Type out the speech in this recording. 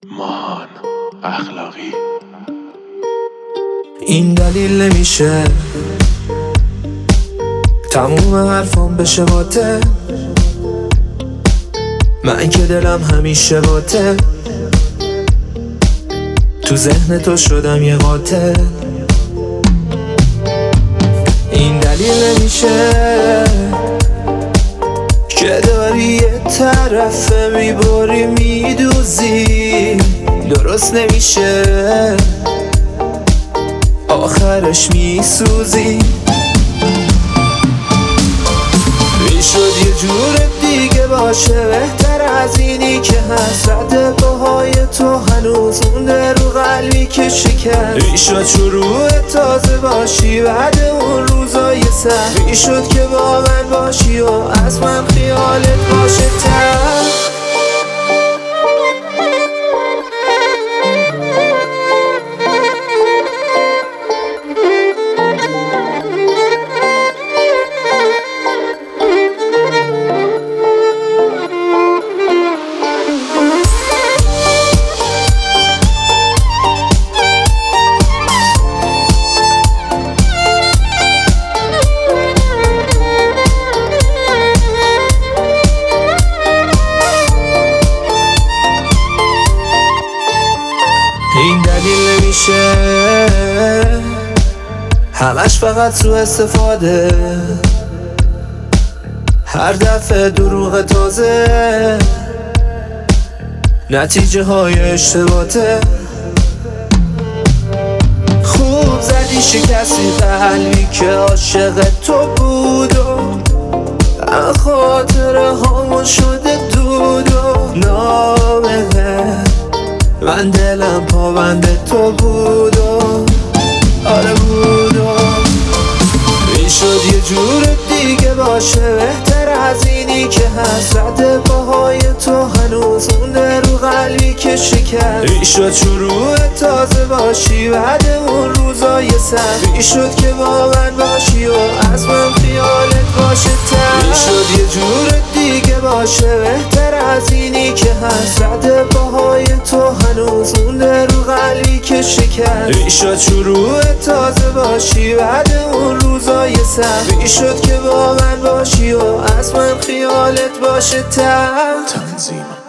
ماهان اخلاقی. این دلیل نمیشه تموم حرفام بشه باته، من که دلم همیشه باته، تو ذهن تو شدم یه قاتل. این دلیل نمیشه که داری یه طرفه میبری میدوزی، درست نمیشه آخرش میسوزی. میشد یه جور دیگه باشه بهتر از اینی که حسرت پاهای تو هنوز مونده رو قلبی که شکست. میشد شروع تازه باشی بعد اون روزای سخت، میشد که با من باشی و از من خیالت باشه تر. این دلیل نمیشه همش فقط سوء استفاده، هر دفعه دروغ تازه نتیجه های اشتباهه. خوب زدی شکستی قلبی که عاشق تو بود و خاطره هامون شده دود و نامه. من دلم پابند تو بود و آره بود و میشد یه جور دیگه باشه بهتر از اینی که حسرت پاهای تو هنوز مونده رو قلبی که شکست. میشد شروع تازه باشی بعد اون روزای سخت، میشد که با من باشی و از من خیالت باشه تر. میشد یه جور دیگه باشه بهتر از اینی که حسرت پاهای تو هنوز مونده رو قلبی که شکست. میشد شروع تازه باشی بعد اون روزای سخت، میشد که با من باشی و از من خیالت باشه تر. تنظیم